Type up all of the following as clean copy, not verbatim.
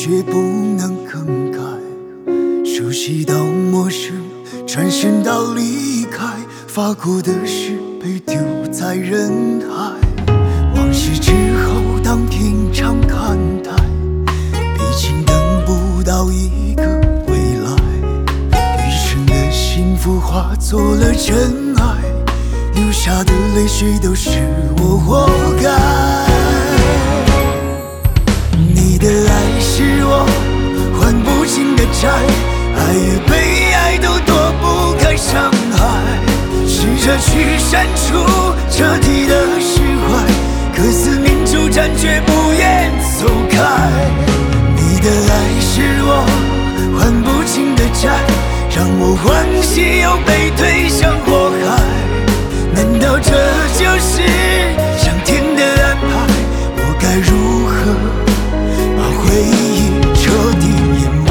却不能更改。熟悉到陌生，转身到离开，发过的誓被丢在人海。往事之后当平常看待，毕竟等不到一个未来。余生的幸福化作了尘埃，流下的泪水都是我活该。你的爱是我还不清的债，爱与被爱都躲不开伤害。试着去删除，彻底的释怀，可思念纠缠却不愿走开。你的爱是我还不清的债，让我欢喜又被推向火海。难道这就是上天的安排？我该如何把回忆彻底掩埋？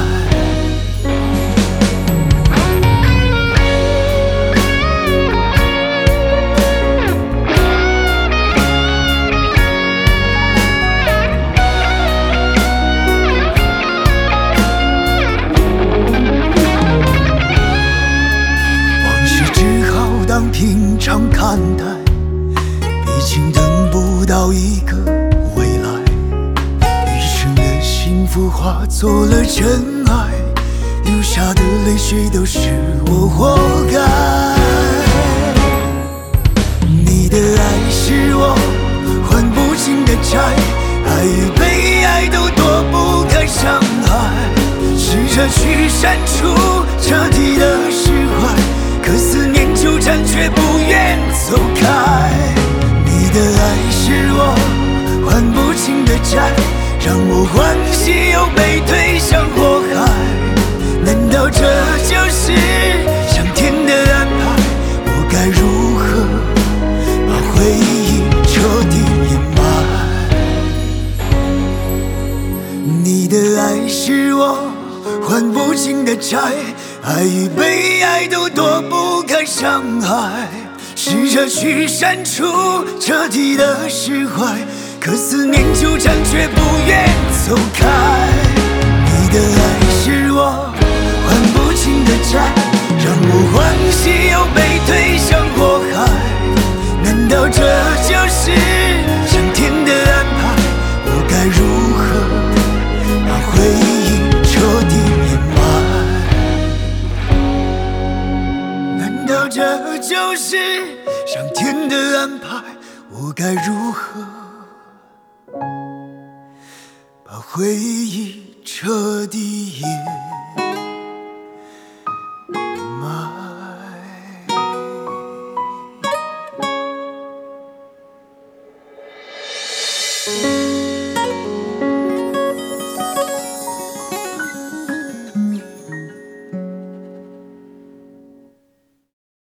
往事只好当平常看待，毕竟等不到一个未来。余生的幸福化作了尘埃，流下的泪水都是我活该。你的爱是我还不清的债，爱与被爱都躲不开伤害。试着去删除，彻底的释怀，可思念纠缠却不愿走开。你的爱是我还不清的债，让我欢喜又被推向火海。难道这就是上天的安排？我该如何把回忆彻底掩埋？你的爱是我还不清的债，爱与被爱都躲不开伤害。试着去删除，彻底的释怀，可思念纠缠却不愿走开。你的爱是我还不清的债，让我欢喜又被推向火海。难道这就是上天的安排？我该如何把回忆彻底掩埋？难道这就是上天的安排？我该如何把回忆彻底掩埋？